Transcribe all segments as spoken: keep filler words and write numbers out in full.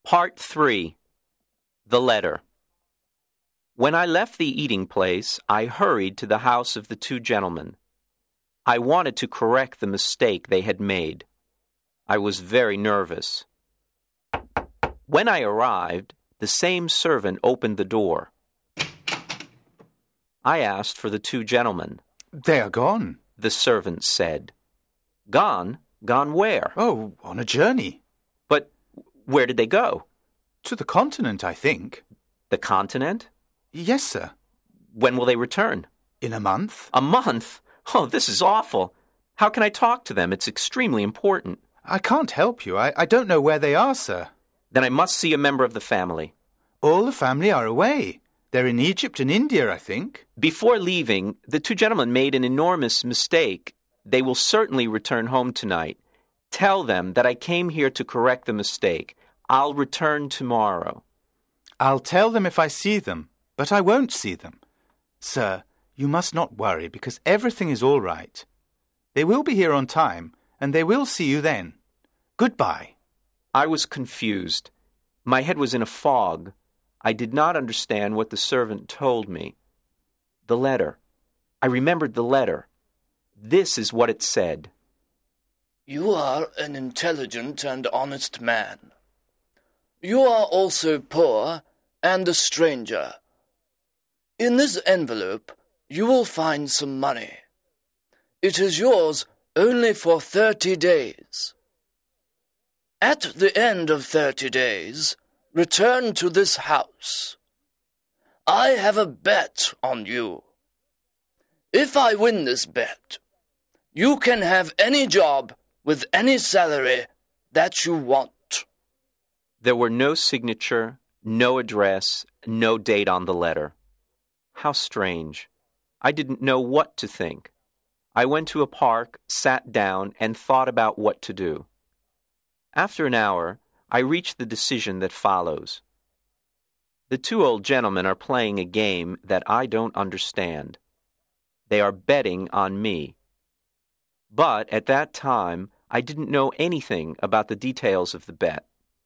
Part three. The Letter. When I left the eating place, I hurried to the house of the two gentlemen. I wanted to correct the mistake they had made. I was very nervous. When I arrived, the same servant opened the door. I asked for the two gentlemen. "They are gone," The servant said. Gone? Gone where? "Oh, on a journey. But where did they go? To the continent, I think." The continent? "Yes, sir." When will they return? "In a month." A month? Oh, this is awful. How can I talk to them? It's extremely important. "I can't help you. I, I don't know where they are, sir." Then I must see a member of the family. "All the family are away. They're in Egypt and India, I think." Before leaving, the two gentlemen made an enormous mistake. They will certainly return home tonight. Tell them that I came here to correct the mistake. I'll return tomorrow. "I'll tell them if I see them, but I won't see them. Sir, you must not worry, because everything is all right. They will be here on time, and they will see you then. Goodbye." I was confused. My head was in a fog. I did not understand what the servant told me. The letter. I remembered the letter. This is what it said. You are an intelligent and honest man. You are also poor and a stranger. In this envelope you will find some money. It is yours only for thirty days. At the end of thirty days, return to this house. I have a bet on you. If I win this bet, you can have any job with any salary that you want. There were no signature, no address, no date on the letter. How strange. I didn't know what to think. I went to a park, sat down, and thought about what to do. After an hour, I reached the decision that follows. The two old gentlemen are playing a game that I don't understand. They are betting on me. But at that time, I didn't know anything about the details of the bet.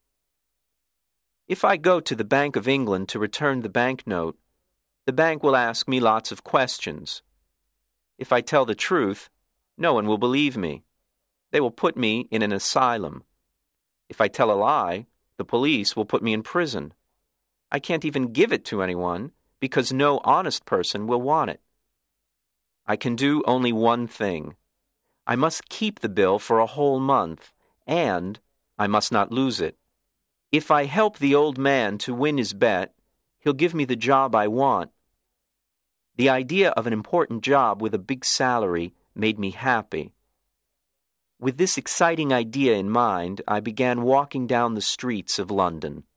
If I go to the Bank of England to return the banknote, the bank will ask me lots of questions. If I tell the truth, no one will believe me. They will put me in an asylum. If I tell a lie, the police will put me in prison. I can't even give it to anyone because no honest person will want it. I can do only one thing. I must keep the bill for a whole month, and I must not lose it. If I help the old man to win his bet, he'll give me the job I want. The idea of an important job with a big salary made me happy. With this exciting idea in mind, I began walking down the streets of London.